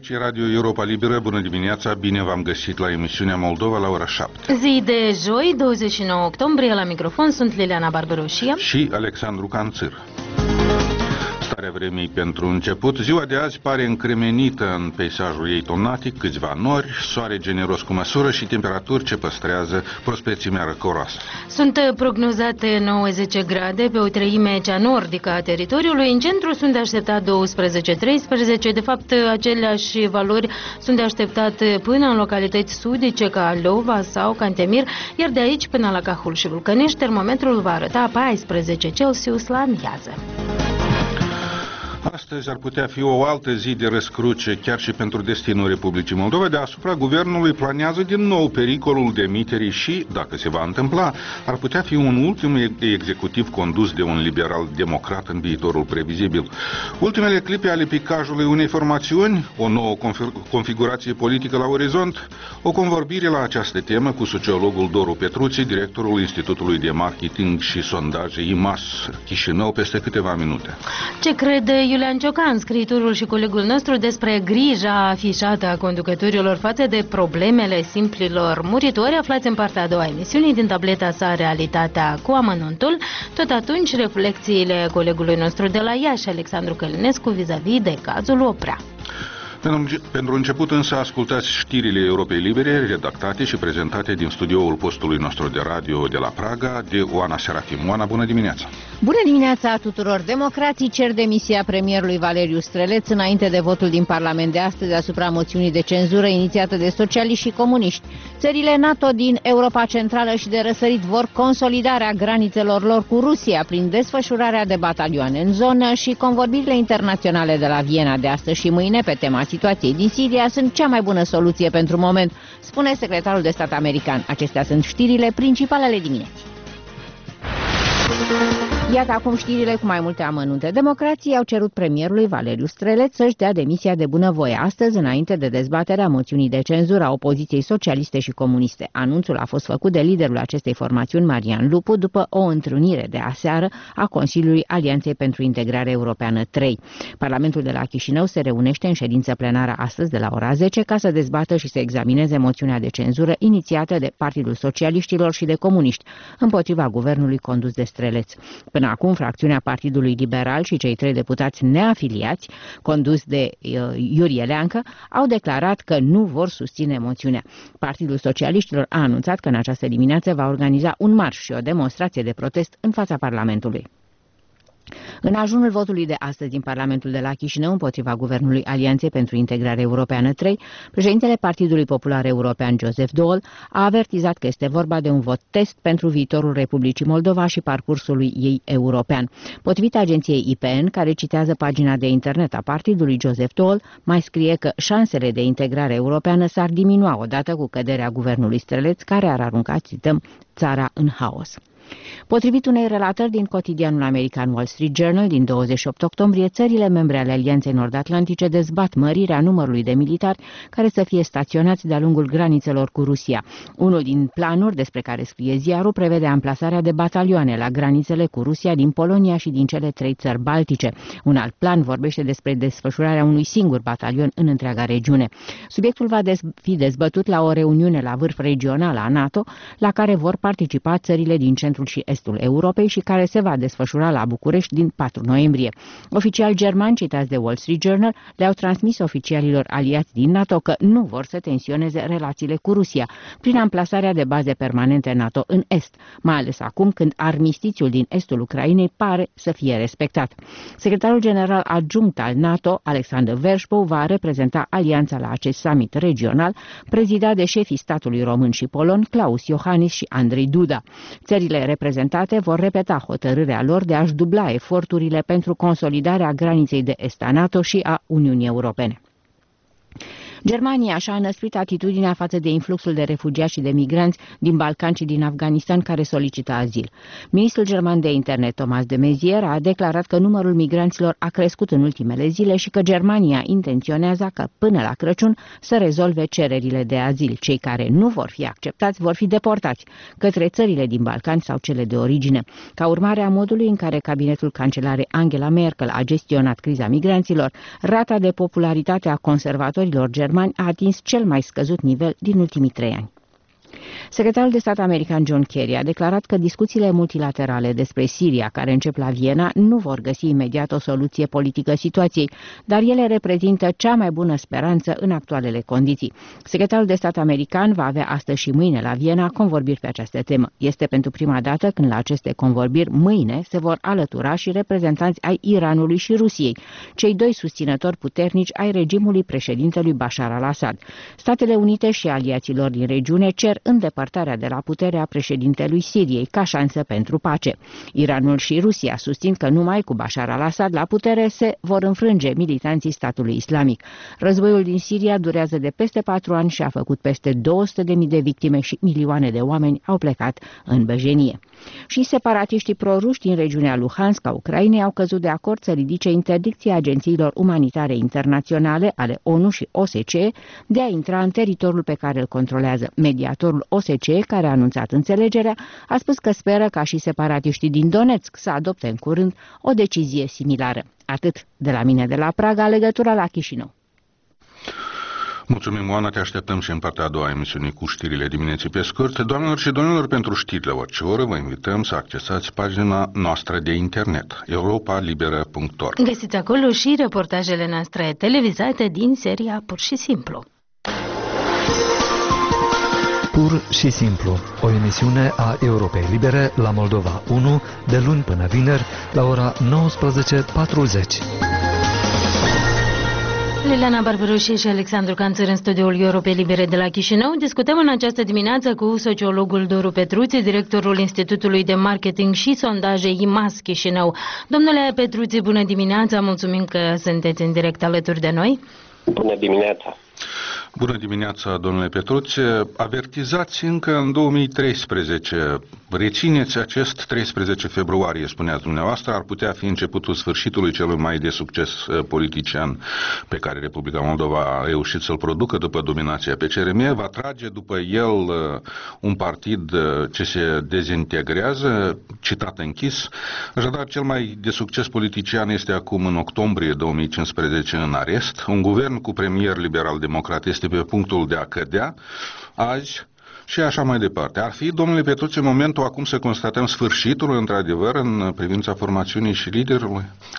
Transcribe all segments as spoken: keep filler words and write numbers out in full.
Aici Radio Europa Liberă, bună dimineața, bine v-am găsit la emisiunea Moldova la ora șapte. Zi de joi, douăzeci și nouă octombrie, la microfon sunt Liliana Barberoșia și Alexandru Canțir. Starea vremii pentru început. Ziua de azi pare încremenită în peisajul ei tonatic, câțiva nori, soare generos cu măsură și temperaturi ce păstrează prospețimea răcoroasă. Sunt prognozate nouăzeci grade pe o treime cea nordică a teritoriului. În centru sunt de așteptat douăsprezece treisprezece. De fapt, aceleași valori sunt de așteptat până în localități sudice ca Lova sau Cantemir, iar de aici până la Cahul și Vulcănești, termometrul va arăta paisprezece Celsius la amiază. Astăzi ar putea fi o altă zi de răscruce, chiar și pentru destinul Republicii Moldova. Deasupra guvernului planează din nou pericolul demiterii și, dacă se va întâmpla, ar putea fi un ultim executiv condus de un liberal democrat în viitorul previzibil. Ultimele clipe ale picajului unei formațiuni, o nouă configurație politică la orizont, o convorbire la această temă cu sociologul Doru Petruții, directorul Institutului de Marketing și Sondaje I M A S Chișinău, peste câteva minute. Ce crede Iulian Ciocan, scriitorul și colegul nostru, despre grija afișată a conducătorilor față de problemele simplilor muritori? Aflați în partea a doua a emisiunii din tableta sa Realitatea cu amănuntul. Tot atunci, reflexiile colegului nostru de la Iași, Alexandru Călinescu, vis-a-vis de cazul Oprea. Pentru început însă ascultați știrile Europei Libere, redactate și prezentate din studioul postului nostru de radio de la Praga, de Oana Serafim. Oana, bună dimineața! Bună dimineața tuturor! Democrații cer demisia premierului Valeriu Streleț înainte de votul din Parlament de astăzi asupra moțiunii de cenzură inițiată de socialiști și comuniști. Țările NATO din Europa Centrală și de răsărit vor consolidarea granițelor lor cu Rusia prin desfășurarea de batalioane în zonă și convorbirile internaționale de la Viena de astăzi și mâine pe tema situației din Siria sunt cea mai bună soluție pentru moment, spune secretarul de stat american. Acestea sunt știrile principale ale dimineții. Iată acum știrile cu mai multe amănunte. Democrații au cerut premierului Valeriu Streleț să-și dea demisia de bunăvoie astăzi, înainte de dezbaterea moțiunii de cenzură a opoziției socialiste și comuniste. Anunțul a fost făcut de liderul acestei formațiuni, Marian Lupu, după o întrunire de aseară a Consiliului Alianței pentru Integrare Europeană trei. Parlamentul de la Chișinău se reunește în ședință plenară astăzi de la ora zece ca să dezbată și să examineze moțiunea de cenzură inițiată de Partidul Socialiștilor și de Comuniști împotriva guvernului condus de Streleț. Până acum, fracțiunea Partidului Liberal și cei trei deputați neafiliați, condus de uh, Iurie Leancă, au declarat că nu vor susține moțiunea. Partidul Socialiștilor a anunțat că în această dimineață va organiza un marș și o demonstrație de protest în fața Parlamentului. În ajunul votului de astăzi din Parlamentul de la Chișinău împotriva guvernului Alianței pentru Integrare Europeană trei, președintele Partidului Popular European Joseph Daul a avertizat că este vorba de un vot test pentru viitorul Republicii Moldova și parcursului ei european. Potrivit agenției I P N, care citează pagina de internet a partidului, Joseph Daul mai scrie că șansele de integrare europeană s-ar diminua odată cu căderea guvernului Streleț, care ar arunca, cităm, țara în haos. Potrivit unei relatări din cotidianul american Wall Street Journal din douăzeci și opt octombrie, țările membre ale Alianței Nord-Atlantice dezbat mărirea numărului de militari care să fie staționați de-a lungul granițelor cu Rusia. Unul din planuri despre care scrie ziarul prevede amplasarea de batalioane la granițele cu Rusia din Polonia și din cele trei țări baltice. Un alt plan vorbește despre desfășurarea unui singur batalion în întreaga regiune. Subiectul va dez- fi dezbătut la o reuniune la vârf regională a NATO, la care vor participa țările din centrul și estul Europei și care se va desfășura la București din patru noiembrie. Oficiali germani citați de Wall Street Journal le-au transmis oficialilor aliați din NATO că nu vor să tensioneze relațiile cu Rusia prin amplasarea de baze permanente NATO în Est, mai ales acum când armistițiul din estul Ucrainei pare să fie respectat. Secretarul general adjunct al NATO, Alexander Vershbow, va reprezenta alianța la acest summit regional, prezidat de șefii statului român și polon, Klaus Iohannis și Andrei Duda. Țările reprezentate vor repeta hotărârea lor de a-și dubla eforturile pentru consolidarea graniței de est a NATO și a Uniunii Europene. Germania și-a înăsprit atitudinea față de influxul de refugiați și de migranți din Balcan și din Afganistan care solicită azil. Ministrul german de interne, Thomas de Maizière, a declarat că numărul migranților a crescut în ultimele zile și că Germania intenționează că până la Crăciun să rezolve cererile de azil. Cei care nu vor fi acceptați vor fi deportați către țările din Balcan sau cele de origine. Ca urmare a modului în care cabinetul cancelarei Angela Merkel a gestionat criza migranților, rata de popularitate a conservatorilor germani a atins cel mai scăzut nivel din ultimii trei ani. Secretarul de stat american John Kerry a declarat că discuțiile multilaterale despre Siria, care încep la Viena, nu vor găsi imediat o soluție politică situației, dar ele reprezintă cea mai bună speranță în actualele condiții. Secretarul de stat american va avea astăzi și mâine la Viena convorbiri pe această temă. Este pentru prima dată când la aceste convorbiri mâine se vor alătura și reprezentanți ai Iranului și Rusiei, cei doi susținători puternici ai regimului președintelui Bashar al-Assad. Statele Unite și aliaților din regiune cer îndepărtarea de la putere a președintelui Siriei ca șansă pentru pace. Iranul și Rusia susțin că numai cu Bashar al-Assad la putere se vor înfrânge militanții statului islamic. Războiul din Siria durează de peste patru ani și a făcut peste două sute de mii de victime și milioane de oameni au plecat în băjenie. Și separatiștii proruși din regiunea Luhansk a Ucrainei au căzut de acord să ridice interdicția agențiilor umanitare internaționale ale ONU și O S C E de a intra în teritoriul pe care îl controlează. Mediatorul O S C E, care a anunțat înțelegerea, a spus că speră ca și separatiștii din Donetsk să adopte în curând o decizie similară. Atât de la mine de la Praga, legătura la Chișinău. Mulțumim, Oana, te așteptăm și în partea a doua emisiunii cu știrile dimineții pe scurt. Doamnelor și domnilor, pentru știrile orice oră, vă invităm să accesați pagina noastră de internet, europa liberă punct org. Găsiți acolo și reportajele noastre televizate din seria Pur și Simplu. Pur și Simplu, o emisiune a Europei Libere la Moldova unu, de luni până vineri, la ora nouăsprezece patruzeci. Liliana Barbaroșie și Alexandru Canțăr în studioul Europei Libere de la Chișinău. Discutăm în această dimineață cu sociologul Doru Petruți, directorul Institutului de Marketing și Sondaje I M A S Chișinău. Domnule Petruți, bună dimineața, mulțumim că sunteți în direct alături de noi. Bună dimineața! Bună dimineața, domnule Petruțe. Avertizați încă în două mii treisprezece. Rețineți acest treisprezece februarie, spuneați dumneavoastră, ar putea fi începutul sfârșitului celui mai de succes politician pe care Republica Moldova a reușit să-l producă după dominația pe C R M. Va trage după el un partid ce se dezintegrează, citat închis. Așadar, cel mai de succes politician este acum în octombrie două mii cincisprezece în arest. Un guvern cu premier liberal-democrat este pe punctul de a cădea azi și așa mai departe. Ar fi, domnule Petruțe, momentul acum să constatăm sfârșitul, într-adevăr, în privința formațiunii și liderului?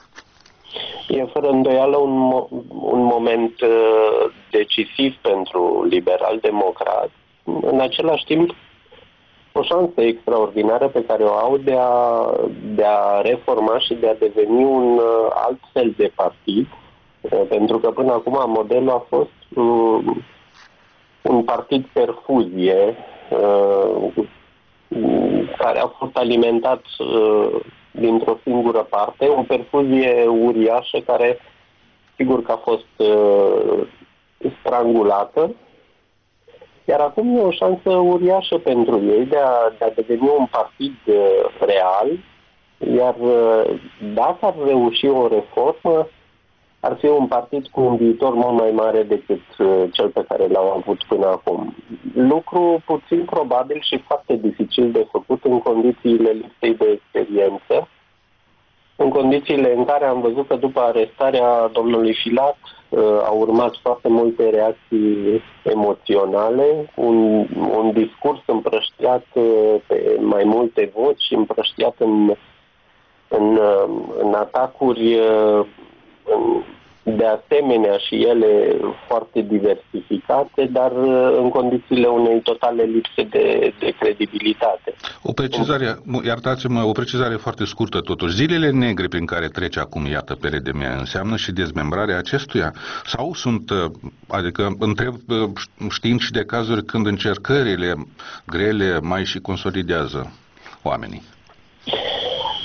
E fără îndoială un, mo- un moment uh, decisiv pentru liberal-democrat. În același timp, o șansă extraordinară pe care o au de a, de a reforma și de a deveni un uh, alt fel de partid. Pentru că până acum modelul a fost um, un partid perfuzie uh, care a fost alimentat uh, dintr-o singură parte, o perfuzie uriașă care sigur că a fost uh, strangulată, iar acum e o șansă uriașă pentru ei de a, de a deveni un partid uh, real, iar uh, dacă ar reuși o reformă, ar fi un partid cu un viitor mult mai mare decât uh, cel pe care l-au avut până acum. Lucru puțin probabil și foarte dificil de făcut în condițiile lipsei de experiență, în condițiile în care am văzut că după arestarea domnului Filat uh, au urmat foarte multe reacții emoționale, un, un discurs împrăștiat uh, pe mai multe voci, împrăștiat în, în, uh, în atacuri uh, în, de asemenea și ele foarte diversificate, dar în condițiile unei totale lipse de, de credibilitate. O precizare, iertați-mă, o precizare foarte scurtă totuși. Zilele negre prin care trece acum, iată, P R D M înseamnă și dezmembrarea acestuia? Sau sunt, adică întreb știind și de cazuri când încercările grele mai și consolidează oamenii?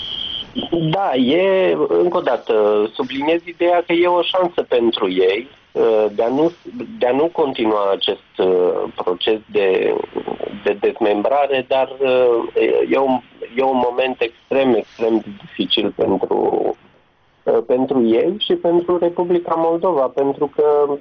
Da, e, încă o dată, subliniez ideea că e o șansă pentru ei, de a nu, de a nu continua acest proces de, de dezmembrare, dar e un, e un moment extrem, extrem de dificil pentru, pentru ei și pentru Republica Moldova, pentru că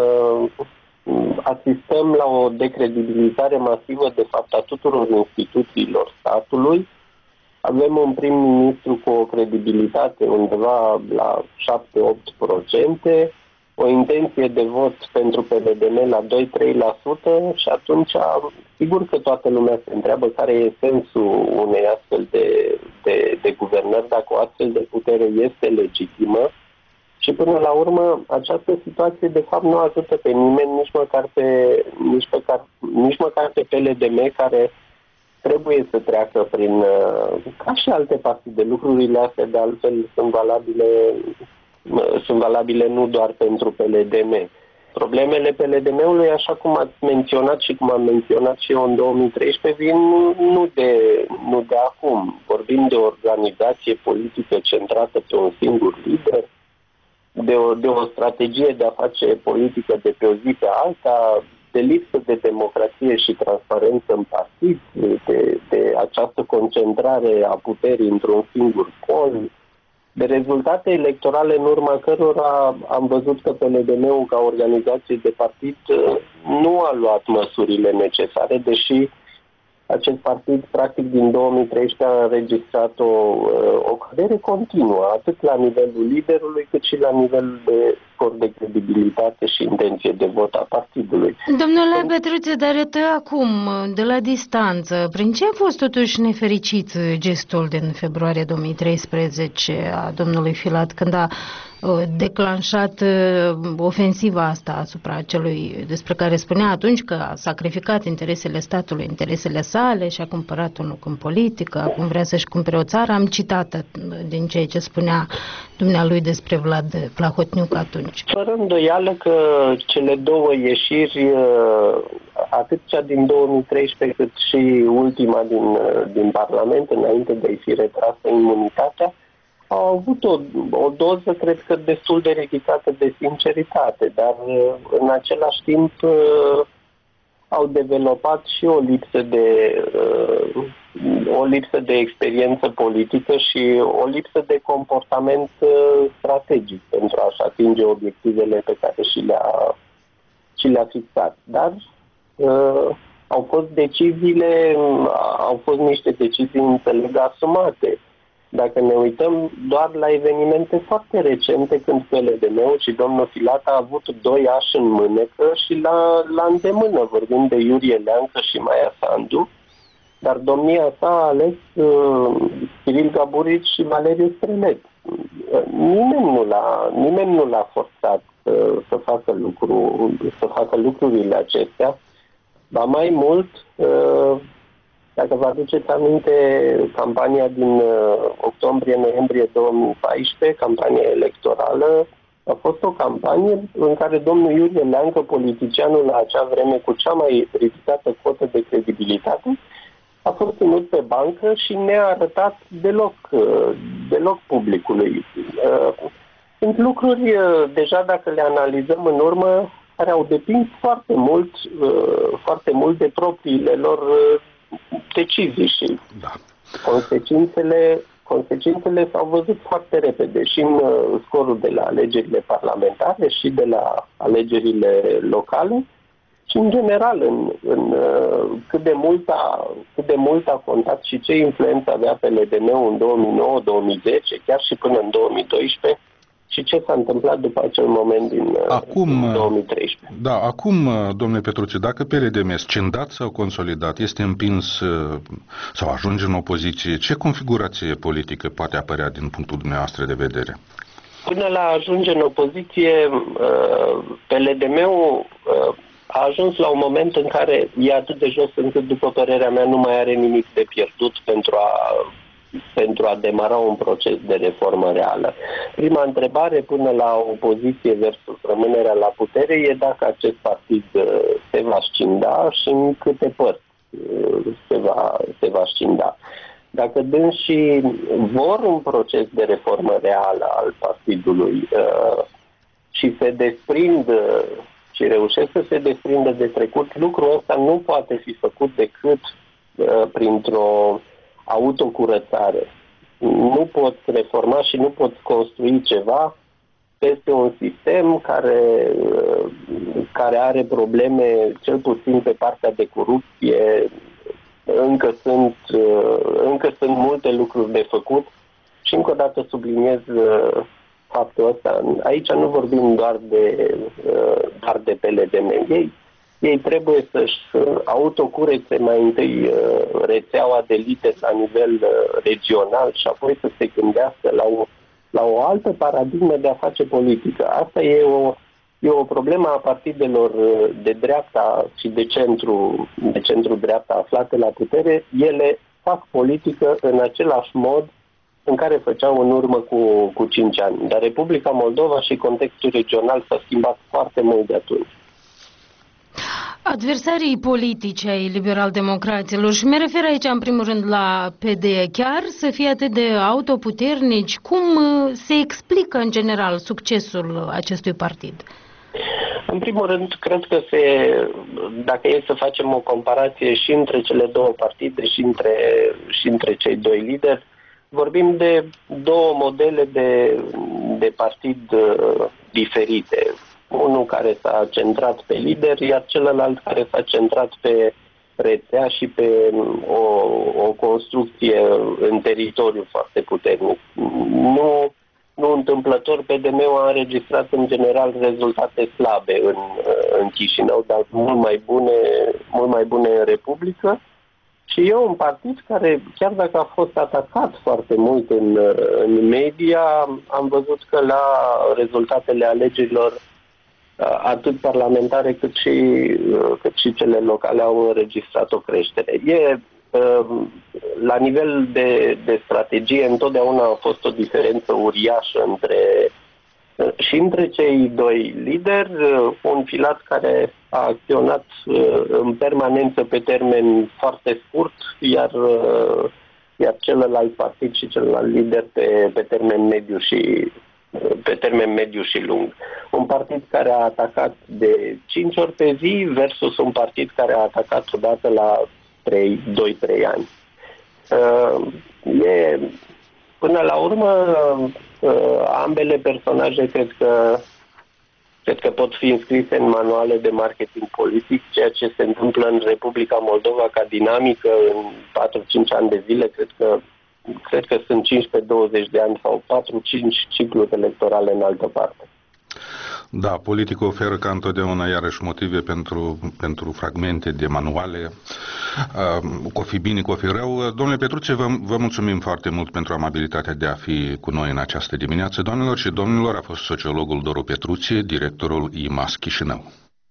asistăm la o decredibilizare masivă, de fapt, a tuturor instituțiilor statului. Avem un prim-ministru cu o credibilitate undeva la șapte la opt la sută, o intenție de vot pentru P L D M la doi la trei la sută și atunci, sigur că toată lumea se întreabă care e sensul unei astfel de, de, de guvernări, dacă o astfel de putere este legitimă. Și până la urmă, această situație de fapt nu ajută pe nimeni, nici măcar pe, nici măcar, nici măcar pe P L D M, care trebuie să treacă prin, ca și alte partide, lucrurile astea de altfel sunt valabile, sunt valabile nu doar pentru P L D M. Problemele P L D M-ului, așa cum ați menționat și cum am menționat și eu în două mii treisprezece, vin nu de, nu de acum. Vorbim de o organizație politică centrată pe un singur lider, de o, de o strategie de a face politică de pe o zi pe alta, de lipsă de democrație și transparență în partid, de, de această concentrare a puterii într-un singur pol, de rezultate electorale în urma cărora am văzut că P L D M-ul ca organizație de partid nu a luat măsurile necesare, deși acest partid, practic, din două mii treisprezece a înregistrat o, o cădere continuă, atât la nivelul liderului, cât și la nivelul de scor de credibilitate și intenție de vot a partidului. Domnule Petruță, dar acum, de la distanță, prin ce a fost totuși nefericit gestul din februarie două mii treisprezece a domnului Filat, când a declanșat ofensiva asta asupra celui despre care spunea atunci că a sacrificat interesele statului, interesele sale și a cumpărat un loc în politică, acum vrea să-și cumpere o țară. Am citat din ceea ce spunea dumnealui despre Vlad Plahotniuc atunci. Fără îndoială că cele două ieșiri, atât cea din două mii treisprezece cât și ultima din, din Parlament, înainte de a-i fi retrasă imunitatea, au avut o, o doză, cred că, destul de ridicată de sinceritate, dar în același timp au dezvoltat și o lipsă de o lipsă de experiență politică și o lipsă de comportament strategic pentru a-și atinge obiectivele pe care și le-a, și le-a fixat. Dar au fost deciziile, au fost niște decizii, înțeleg, asumate. Dacă ne uităm doar la evenimente foarte recente, când P L D M-ul și domnul Filat a avut doi ași în mânecă și la, la îndemână, vorbim de Iurie Leancă și Maia Sandu, dar domnia sa a ales uh, Kiril Gaburici și Valeriu Strelet. Uh, nimeni nu l-a, nimeni nu l-a forțat uh, să, facă lucru, să facă lucrurile acestea, ba mai mult, uh, dacă vă aduceți aminte, campania din uh, octombrie-noiembrie două mii paisprezece, campania electorală, a fost o campanie în care domnul Iurie Leancă, politicianul la acea vreme cu cea mai ridicată cotă de credibilitate, a fost ținut pe bancă și ne-a arătat deloc, uh, deloc publicului. Uh, sunt lucruri, uh, deja dacă le analizăm în urmă, care au depins foarte mult, uh, foarte mult de propriile lor uh, decizii și da. consecințele, consecințele s-au văzut foarte repede și în uh, scorul de la alegerile parlamentare și de la alegerile locale și în general în, în uh, cât de mult a, cât de mult a contat și ce influență avea P L D M-ul în două mii nouă două mii zece, chiar și până în două mii doisprezece. Și ce s-a întâmplat după acel moment din, acum, din două mii treisprezece? Da, acum, domnule Petruță, dacă P L D M scindat sau consolidat, este împins sau ajunge în opoziție, ce configurație politică poate apărea din punctul dumneavoastră de vedere? Până la ajunge în opoziție, P L D M-ul a ajuns la un moment în care e atât de jos încât, după părerea mea, nu mai are nimic de pierdut pentru a pentru a demara un proces de reformă reală. Prima întrebare până la opoziție versus rămânerea la putere e dacă acest partid se va scinda și în câte părți se va, se va scinda. Dacă dânsii vor un proces de reformă reală al partidului uh, și se desprind și reușesc să se desprindă de trecut, lucrul ăsta nu poate fi făcut decât uh, printr-o autocurățare. Nu poți reforma și nu poți construi ceva peste un sistem care, uh, care are probleme, cel puțin pe partea de corupție. Încă sunt, uh, încă sunt multe lucruri de făcut și încă o dată subliniez uh, faptul ăsta. Aici nu vorbim doar de, doar de P L D M. Ei, ei trebuie să-și autocurețe mai întâi rețeaua de lideri la nivel regional și apoi să se gândească la o, la o altă paradigmă de a face politică. Asta e o, e o problemă a partidelor de dreapta și de centru, de centru-dreapta aflate la putere. Ele fac politică în același mod în care făceau în urmă cu, cu cinci ani. Dar Republica Moldova și contextul regional s-a schimbat foarte mult de atunci. Adversarii politici ai liberal-democraților, și mă refer aici în primul rând la P D, chiar să fie atât de autoputernici, cum se explică în general succesul acestui partid? În primul rând, cred că se, dacă e să facem o comparație și între cele două partide și între, și între cei doi lideri, vorbim de două modele de, de partid uh, diferite. Unul care s-a centrat pe lideri, iar celălalt care s-a centrat pe rețea și pe o, o construcție în teritoriu foarte puternic. Nu, nu întâmplător, P D M-ul a înregistrat în general rezultate slabe în, în Chișinău, dar mult mai bune, mult mai bune în Republică. Și e un partid care, chiar dacă a fost atacat foarte mult în, în media, am văzut că la rezultatele alegerilor, atât parlamentare cât și, cât și cele locale, au înregistrat o creștere. E, la nivel de, de strategie, întotdeauna a fost o diferență uriașă între, și între cei doi lideri, un Filat care a acționat în permanență pe termen foarte scurt, iar, iar celălalt partid și celălalt lider pe, pe termen mediu și pe termen mediu și lung. Un partid care a atacat de cinci ori pe zi versus un partid care a atacat odată la doi trei ani. E, până la urmă, ambele personaje cred că Cred că pot fi înscrise în manuale de marketing politic, ceea ce se întâmplă în Republica Moldova ca dinamică în patru cinci ani de zile, cred că, cred că sunt cincisprezece douăzeci de ani sau patru cinci cicluri electorale în altă parte. Da, politica oferă ca întotdeauna iarăși motive pentru, pentru fragmente de manuale, uh, cu fi bine, cu fi rău. Domnule Petruce, vă, vă mulțumim foarte mult pentru amabilitatea de a fi cu noi în această dimineață. Doamnelor și domnilor, a fost sociologul Doru Petruce, directorul I M A S Chișinău.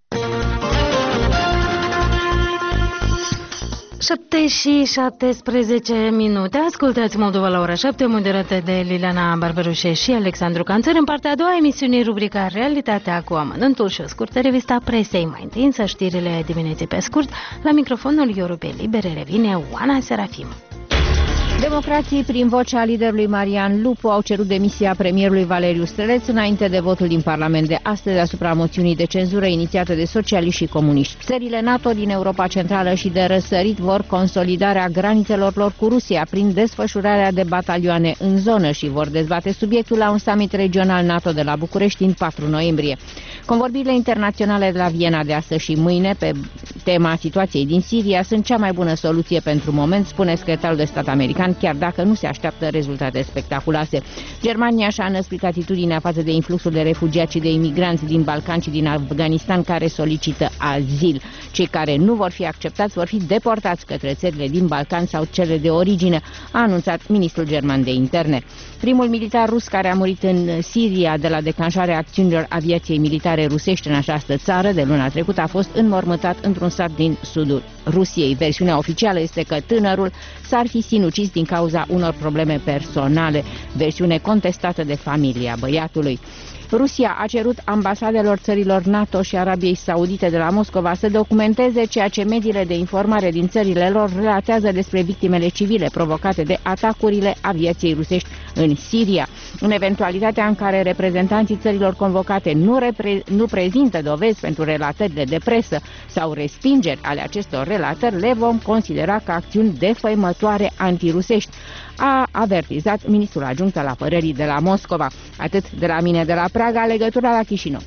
șapte și șaptesprezece minute. Ascultați Moldova la ora șapte, moderată de Liliana Barberușe și Alexandru Canțăr. În partea a doua emisiunii, rubrica Realitatea cu amănântul și o scurtă revista presei. Mai întâi, însă, știrile dimineții pe scurt. La microfonul Europei Libere revine Oana Serafim. Democrații, prin vocea liderului Marian Lupu, au cerut demisia premierului Valeriu Streleț înainte de votul din Parlament de astăzi asupra moțiunii de cenzură inițiată de socialiști și comuniști. Țările NATO din Europa Centrală și de răsărit vor consolidarea granițelor lor cu Rusia prin desfășurarea de batalioane în zonă și vor dezbate subiectul la un summit regional NATO de la București în patru noiembrie. Convorbirile internaționale de la Viena de astăzi și mâine pe tema situației din Siria sunt cea mai bună soluție pentru moment, spune secretarul de stat american, chiar dacă nu se așteaptă rezultate spectaculoase. Germania și-a înăsprit atitudinea față de influxul de refugiați și de imigranți din Balcan și din Afganistan care solicită azil. Cei care nu vor fi acceptați vor fi deportați către țările din Balcan sau cele de origine, a anunțat ministrul german de interne. Primul militar rus care a murit în Siria de la declanșarea acțiunilor aviației militare rusești în această țară de luna trecută a fost înmormântat într-un sat din sudul Rusiei. Versiunea oficială este că tânărul s-ar fi sinucis din cauza unor probleme personale, versiune contestată de familia băiatului. Rusia a cerut ambasadelor țărilor NATO și Arabiei Saudite de la Moscova să documenteze ceea ce mediile de informare din țările lor relatează despre victimele civile provocate de atacurile aviației rusești în Siria. În eventualitatea în care reprezentanții țărilor convocate nu, repre nu prezintă dovezi pentru relatările de presă sau respingeri ale acestor relatări, le vom considera ca acțiuni defăimătoare antirusești, a avertizat ministrul adjunct al apărării de la Moscova. Atât de la mine de la Praga, legătura la Chișinău.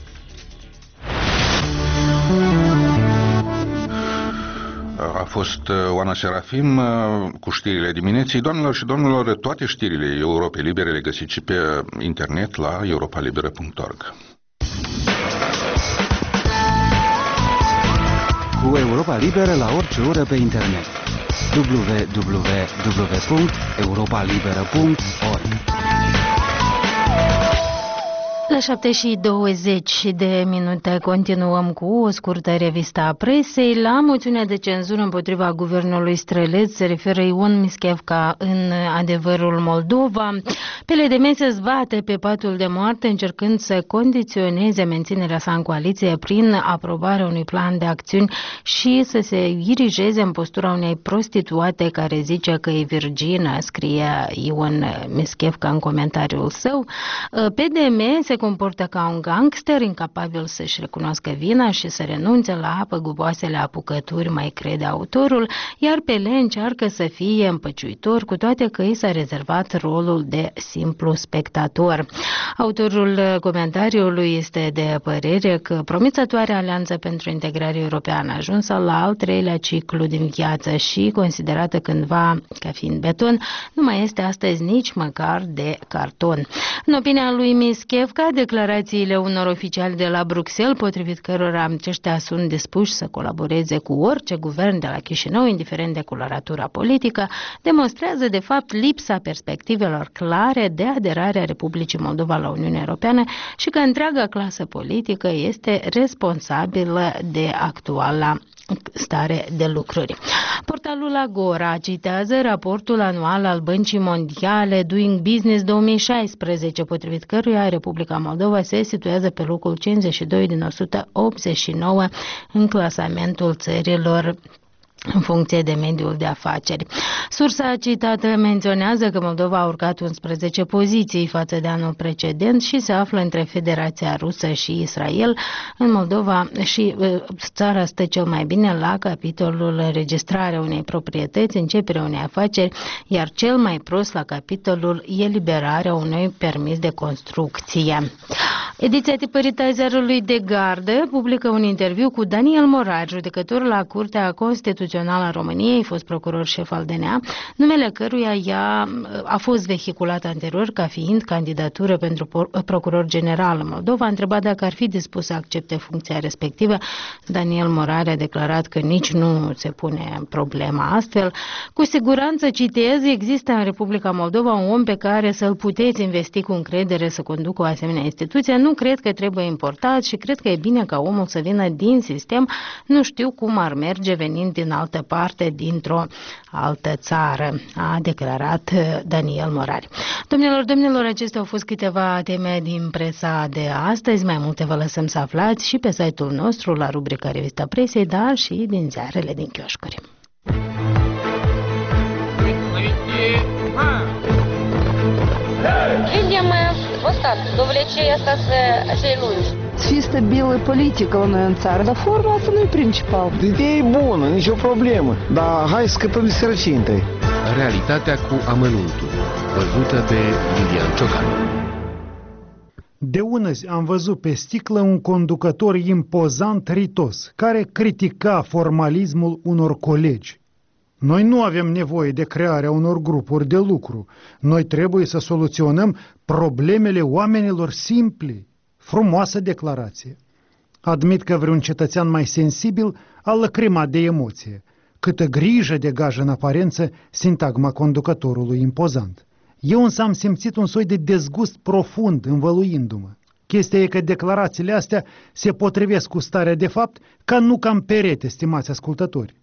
A fost Oana Serafim cu știrile dimineții. Doamnelor și domnilor, toate știrile Europei Libere le găsiți și pe internet la europa liberă punct org. Cu Europa Liberă la orice oră pe internet. w w w punct europa liberă punct org. La șapte și douăzeci de minute continuăm cu o scurtă revistă a presei. La moțiunea de cenzură împotriva guvernului Străleț se referă Ion Mischevca în Adevărul Moldova. P L D M se zbate pe patul de moarte încercând să condiționeze menținerea sa în coaliție prin aprobarea unui plan de acțiuni și să se dirigeze în postura unei prostituate care zice că e virgină, scrie Ion Mischevca în comentariul său. P D M se comportă ca un gangster incapabil să-și recunoască vina și să renunțe la păguboasele apucături, mai crede autorul, iar P L încearcă să fie împăciuitor, cu toate că i s-a rezervat rolul de simplu spectator. Autorul comentariului este de părere că promițătoarea Alianță pentru Integrare Europeană, ajunsă la al treilea ciclu din viață și considerată cândva ca fiind beton, nu mai este astăzi nici măcar de carton. În opinia lui Mischevca, declarațiile unor oficiali de la Bruxelles, potrivit cărora aceștia sunt dispuși să colaboreze cu orice guvern de la Chișinău, indiferent de coloratura politică, demonstrează de fapt lipsa perspectivelor clare de aderare a Republicii Moldova la Uniunea Europeană și că întreaga clasă politică este responsabilă de actuala stare de lucruri. Portalul Agora citează raportul anual al Băncii Mondiale Doing Business două mii șaisprezece, potrivit căruia Republica Moldova se situează pe locul cincizeci și doi din o sută optzeci și nouă în clasamentul țărilor în funcție de mediul de afaceri. Sursa citată menționează că Moldova a urcat unsprezece poziții față de anul precedent și se află între Federația Rusă și Israel. În Moldova și țara stă cel mai bine la capitolul înregistrarea unei proprietăți, începerea unei afaceri, iar cel mai prost la capitolul eliberarea unui permis de construcție. Ediția tipărită a ziarului De Gardă publică un interviu cu Daniel Morar, judecător la Curtea Constituțională a României, fost procuror șef al D N A, numele căruia ea a fost vehiculat anterior ca fiind candidatură pentru procuror general în Moldova. A întrebat dacă ar fi dispus să accepte funcția respectivă. Daniel Morar a declarat că nici nu se pune problema astfel. Cu siguranță, citez, există în Republica Moldova un om pe care să-l puteți investi cu încredere să conducă o asemenea instituție. Nu cred că trebuie importat și cred că e bine ca omul să vină din sistem. Nu știu cum ar merge venind din altă parte, dintr-o altă țară, a declarat Daniel Morari. Domnilor, domnilor, acestea au fost câteva teme din presa de astăzi. Mai multe vă lăsăm să aflați și pe site-ul nostru, la rubrica Revista Presei, dar și din ziarele din chioșcuri. Видимо, вот так, до влечения остаться cei lungi. Să fie stabilă politică la noi în țară, dar forma asta nu e principal. Ideea e bună, nicio problemă, dar hai să scăpăm de sărăcie întâi. Realitatea cu amănuntul, văzută de Lilian Ciocan. De unăzi am văzut pe sticlă un conducător impozant ritos, care critica formalismul unor colegi. Noi nu avem nevoie de crearea unor grupuri de lucru. Noi trebuie să soluționăm problemele oamenilor simpli. Frumoasă declarație. Admit că vreun cetățean mai sensibil a lăcrimat de emoție. Câtă grijă degajă în aparență sintagma conducătorului impozant. Eu însă am simțit un soi de dezgust profund învăluindu-mă. Chestia e că declarațiile astea se potrivesc cu starea de fapt ca nu cam perete, stimați ascultători.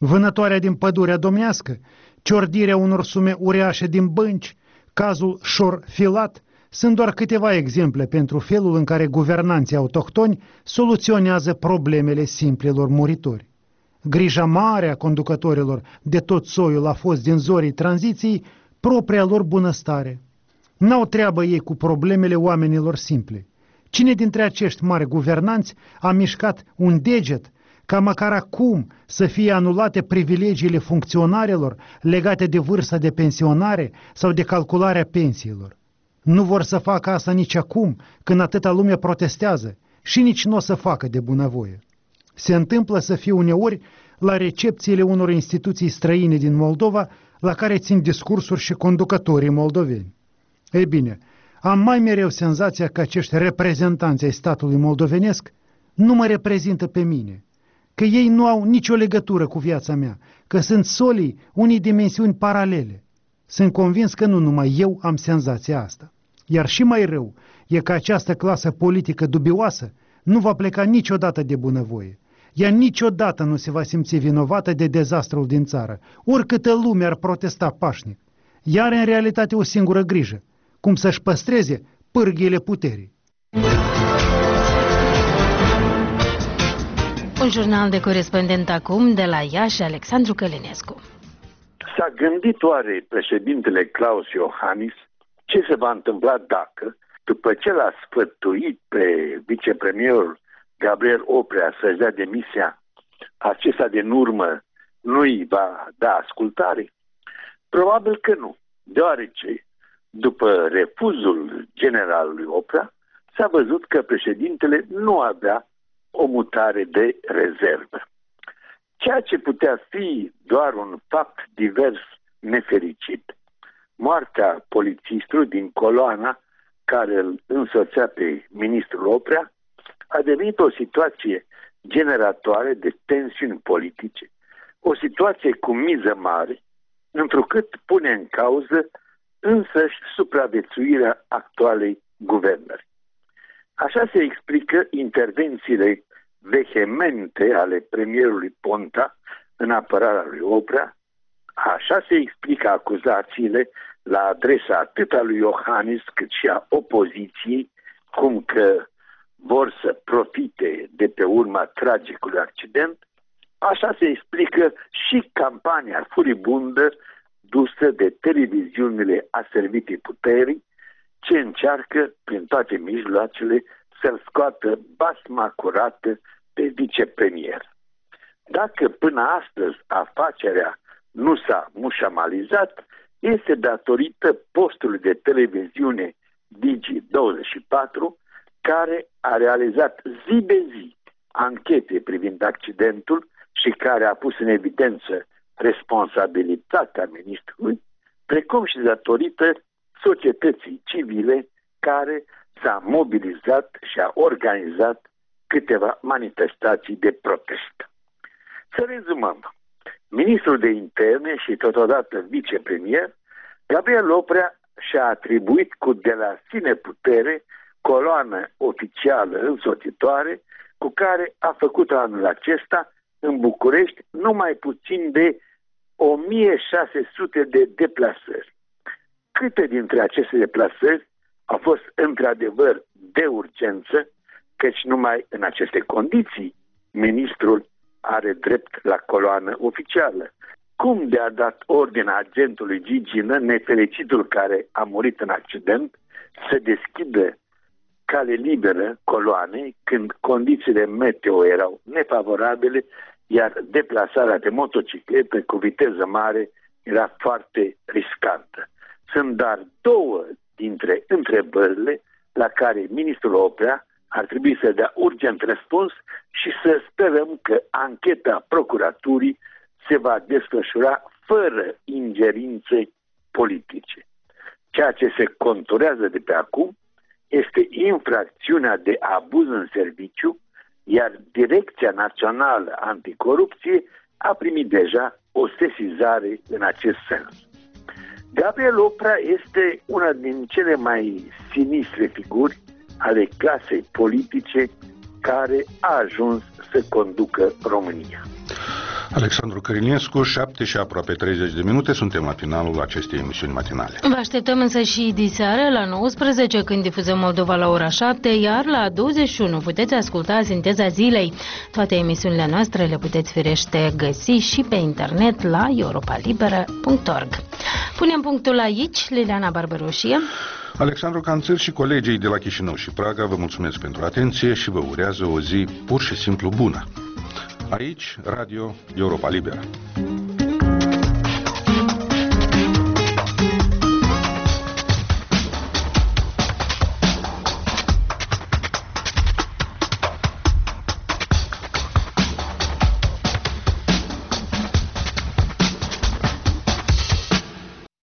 Vânătoarea din pădurea domnească, ciordirea unor sume uriașe din bănci, cazul Șor Filat, sunt doar câteva exemple pentru felul în care guvernanții autohtoni soluționează problemele simplelor muritori. Grija mare a conducătorilor de tot soiul a fost din zorii tranziției propria lor bunăstare. N-au treabă ei cu problemele oamenilor simple. Cine dintre acești mari guvernanți a mișcat un deget ca măcar acum să fie anulate privilegiile funcționarilor legate de vârsta de pensionare sau de calcularea pensiilor? Nu vor să facă asta nici acum, când atâta lume protestează, și nici nu o să facă de bunăvoie. Se întâmplă să fie uneori la recepțiile unor instituții străine din Moldova, la care țin discursuri și conducătorii moldoveni. Ei bine, am mai mereu senzația că acești reprezentanți ai statului moldovenesc nu mă reprezintă pe mine, că ei nu au nicio legătură cu viața mea, că sunt solii unei dimensiuni paralele. Sunt convins că nu numai eu am senzația asta. Iar și mai rău e că această clasă politică dubioasă nu va pleca niciodată de bunăvoie. Ea niciodată nu se va simți vinovată de dezastrul din țară, oricâtă lume ar protesta pașnic. Ea are în realitate o singură grijă, cum să-și păstreze pârghiile puterii. Un jurnal de corespondent acum de la Iași, Alexandru Călinescu. S-a gândit oare președintele Klaus Iohannis ce se va întâmpla dacă, după ce l-a sfătuit pe vicepremierul Gabriel Oprea să-și dea demisia, acesta din urmă nu-i va da ascultare? Probabil că nu, deoarece după refuzul generalului Oprea s-a văzut că președintele nu avea o mutare de rezervă. Ceea ce putea fi doar un fapt divers nefericit, moartea polițistului din coloana care îl însoțea pe ministrul Oprea, a devenit o situație generatoare de tensiuni politice, o situație cu miză mare, întrucât pune în cauză însăși supraviețuirea actualei guvernări. Așa se explică intervențiile vehemente ale premierului Ponta în apărarea lui Oprea, așa se explică acuzațiile la adresa atât a lui Iohannis cât și a opoziției, cum că vor să profite de pe urma tragicului accident, așa se explică și campania furibundă dusă de televiziunile aservite puterii, ce încearcă prin toate mijloacele să-l scoată basma curată pe vicepremier. Dacă până astăzi afacerea nu s-a mușamalizat, este datorită postului de televiziune Digi douăzeci și patru, care a realizat zi de zi anchete privind accidentul și care a pus în evidență responsabilitatea ministrului, precum și datorită societății civile care s-a mobilizat și a organizat câteva manifestații de protest. Să rezumăm. Ministrul de interne și totodată vicepremier, Gabriel Oprea și-a atribuit cu de la sine putere coloană oficială însoțitoare cu care a făcut anul acesta în București numai puțin de o mie șase sute de deplasări. Câte dintre aceste deplasări au fost într-adevăr de urgență, căci numai în aceste condiții ministrul are drept la coloană oficială. Cum de a dat ordinea agentului Gigină, nefericitul care a murit în accident, să deschidă cale liberă coloanei când condițiile meteo erau nefavorabile, iar deplasarea de motocicletă cu viteză mare era foarte riscantă. Sunt doar două dintre întrebările la care ministrul Oprea ar trebui să dea urgent răspuns și să sperăm că ancheta procuraturii se va desfășura fără ingerințe politice. Ceea ce se conturează de pe acum este infracțiunea de abuz în serviciu, iar Direcția Națională Anticorupție a primit deja o sesizare în acest sens. Gabriel Oprea este una din cele mai sinistre figuri ale clasei politice care a ajuns să conducă România. Alexandru Cărinescu, șapte și aproape treizeci de minute, suntem la finalul acestei emisiuni matinale. Vă așteptăm însă și diseară la nouăsprezece, când difuzăm Moldova la ora șapte, iar la douăzeci și unu puteți asculta Sinteza Zilei. Toate emisiunile noastre le puteți firește găsi și pe internet la europa liberă punct org. Punem punctul aici, Liliana Barbaroșie, Alexandru Canțăr și colegii de la Chișinău și Praga vă mulțumesc pentru atenție și vă urează o zi pur și simplu bună. Aici, Radio Europa Liberă.